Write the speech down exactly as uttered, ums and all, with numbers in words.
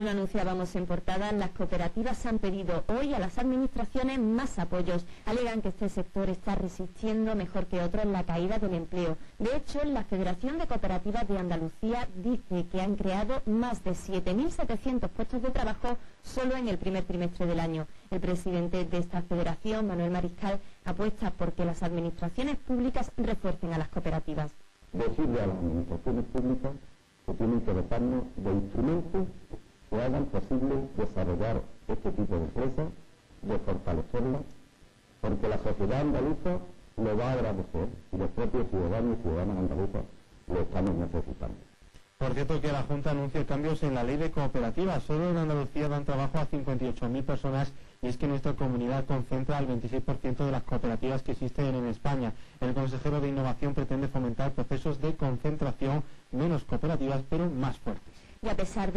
Lo anunciábamos en portada, las cooperativas han pedido hoy a las administraciones más apoyos. Alegan que este sector está resistiendo mejor que otros la caída del empleo. De hecho, la Federación de Cooperativas de Andalucía dice que han creado más de siete mil setecientos puestos de trabajo solo en el primer trimestre del año. El presidente de esta federación, Manuel Mariscal, apuesta por que las administraciones públicas refuercen a las cooperativas. Decirle a las administraciones públicas que tienen que dotarnos de instrumentos que hagan posible desarrollar este tipo de empresas, de fortalecerlas, porque la sociedad andaluza lo va a agradecer y los propios ciudadanos y ciudadanas andaluzas lo estamos necesitando. Por cierto, que la Junta anuncia cambios en la ley de cooperativas. Solo en Andalucía dan trabajo a cincuenta y ocho mil personas y es que nuestra comunidad concentra el veintiséis por ciento de las cooperativas que existen en España. El consejero de Innovación pretende fomentar procesos de concentración, menos cooperativas, pero más fuertes. Y a pesar de